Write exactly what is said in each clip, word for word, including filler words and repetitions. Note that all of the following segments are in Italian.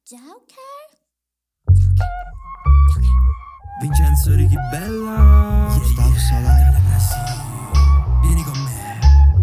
Joker? Joker? Joker? Vincenzo Richibella, yeah, Gustavo yeah. Solari. Vieni con me.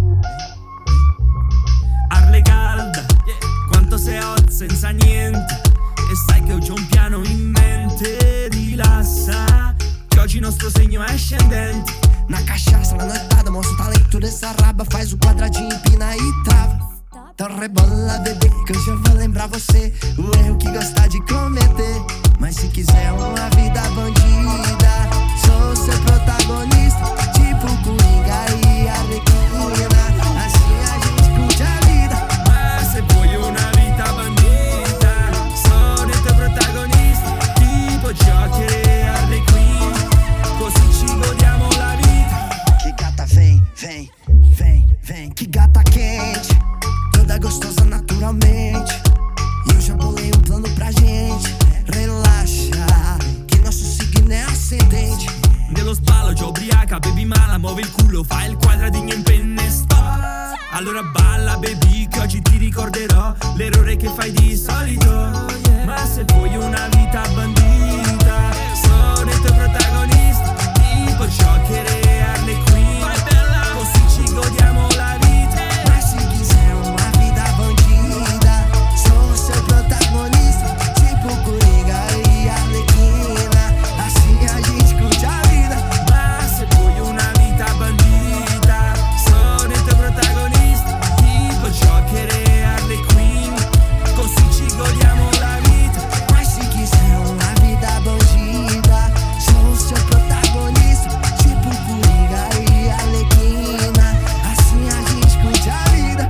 Arle calda, yeah. Quanto sei hot senza niente. E sai che ho già un piano in mente. Rilassa, che oggi il nostro segno è ascendente. Na cachaça, na noitada, mostra o talento dessa raba. Faz o quadradinho, empina e trava. Então rebola, bebê, que hoje eu vou lembrar você o erro que gosta de cometer. Mas se quiser uma vida bandida, sou seu protagonista, tipo Coringa e Arlequina. Assim a gente curte a vida. Ma se vuoi una vita bandita, sono il tuo protagonista, tipo Joker e Harley Quinn. Così ci godiamo la vita. Que gata vem, vem, vem, vem. Que gata quente, toda gostosa naturalmente. E eu já bolei um plano pra gente. Relaxa, che il nostro signo è ascendente. Nello sballo già ubriaca, baby mala, muove il culo, fa il quadradino in penne, stop. Allora balla baby, che oggi ti ricorderò l'errore che fai di solito. Ma se vuoi una vita bandita, sono il tuo protagonista, tipo Joker e Harley Quinn. Così ci godiamo la vita. Mas se quiser uma vida bandida, sou seu protagonista, tipo Coringa e Arlequina. Assim a gente curte a vida. Ma se vuoi una vita bandita, sono il tuo protagonista, tipo Joker e Harley Quinn. Così ci godiamo la vita. Mas se quiser uma vida bandida, sou seu protagonista, tipo Coringa e Arlequina. Assim a gente curte a vida.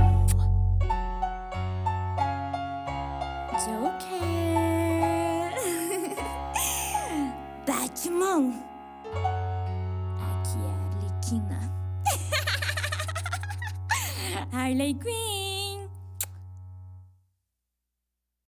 Joker! Batman! Aqui é a Arlequina. Harley Quinn!